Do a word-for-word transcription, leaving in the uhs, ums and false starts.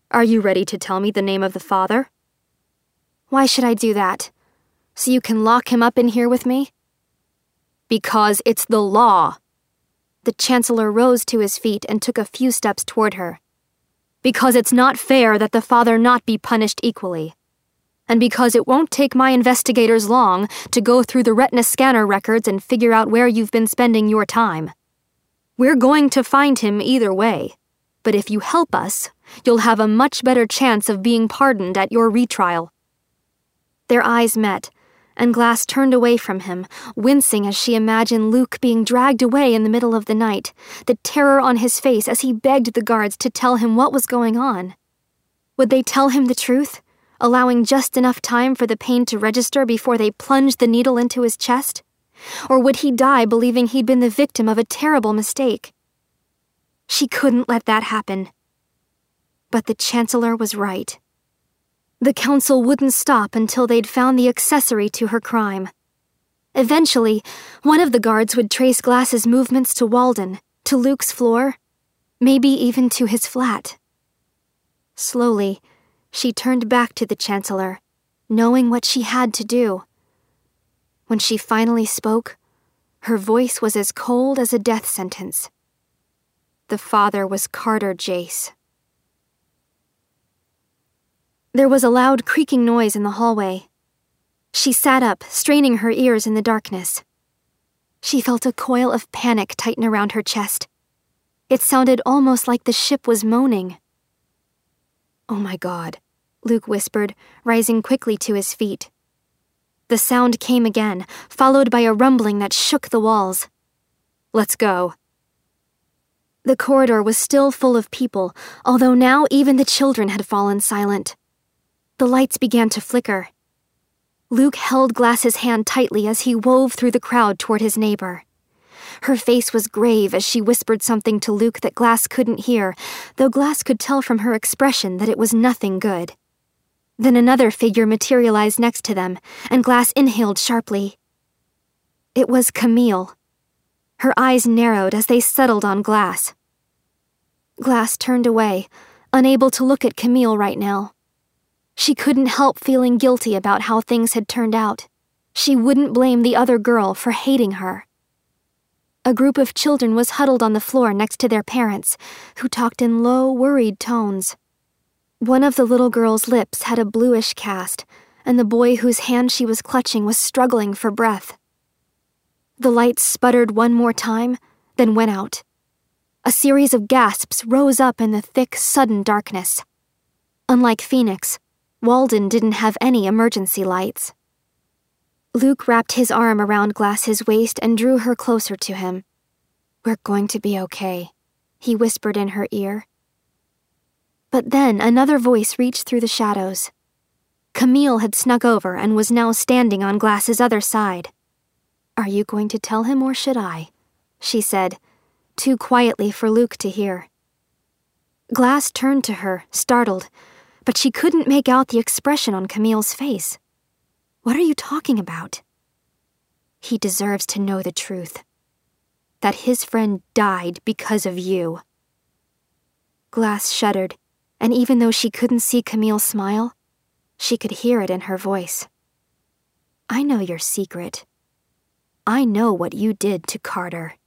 Are you ready to tell me the name of the father? Why should I do that? So you can lock him up in here with me? Because it's the law. The Chancellor rose to his feet and took a few steps toward her. Because it's not fair that the father not be punished equally. And because it won't take my investigators long to go through the retina scanner records and figure out where you've been spending your time. We're going to find him either way, but if you help us, you'll have a much better chance of being pardoned at your retrial. Their eyes met, and Glass turned away from him, wincing as she imagined Luke being dragged away in the middle of the night, the terror on his face as he begged the guards to tell him what was going on. Would they tell him the truth, allowing just enough time for the pain to register before they plunged the needle into his chest? Or would he die believing he'd been the victim of a terrible mistake? She couldn't let that happen. But the Chancellor was right. The Council wouldn't stop until they'd found the accessory to her crime. Eventually, one of the guards would trace Glass's movements to Walden, to Luke's floor, maybe even to his flat. Slowly, she turned back to the Chancellor, knowing what she had to do. When she finally spoke, her voice was as cold as a death sentence. The father was Carter Jace. There was a loud creaking noise in the hallway. She sat up, straining her ears in the darkness. She felt a coil of panic tighten around her chest. It sounded almost like the ship was moaning. "Oh my God," Luke whispered, rising quickly to his feet. The sound came again, followed by a rumbling that shook the walls. "Let's go." The corridor was still full of people, although now even the children had fallen silent. The lights began to flicker. Luke held Glass's hand tightly as he wove through the crowd toward his neighbor. Her face was grave as she whispered something to Luke that Glass couldn't hear, though Glass could tell from her expression that it was nothing good. Then another figure materialized next to them, and Glass inhaled sharply. It was Camille. Her eyes narrowed as they settled on Glass. Glass turned away, unable to look at Camille right now. She couldn't help feeling guilty about how things had turned out. She wouldn't blame the other girl for hating her. A group of children was huddled on the floor next to their parents, who talked in low, worried tones. One of the little girl's lips had a bluish cast, and the boy whose hand she was clutching was struggling for breath. The lights sputtered one more time, then went out. A series of gasps rose up in the thick, sudden darkness. Unlike Phoenix, Walden didn't have any emergency lights. Luke wrapped his arm around Glass's waist and drew her closer to him. "We're going to be okay," he whispered in her ear. But then another voice reached through the shadows. Camille had snuck over and was now standing on Glass's other side. "Are you going to tell him or should I?" she said, too quietly for Luke to hear. Glass turned to her, startled, but she couldn't make out the expression on Camille's face. "What are you talking about?" "He deserves to know the truth. That his friend died because of you." Glass shuddered, and even though she couldn't see Camille smile, she could hear it in her voice. "I know your secret. I know what you did to Carter."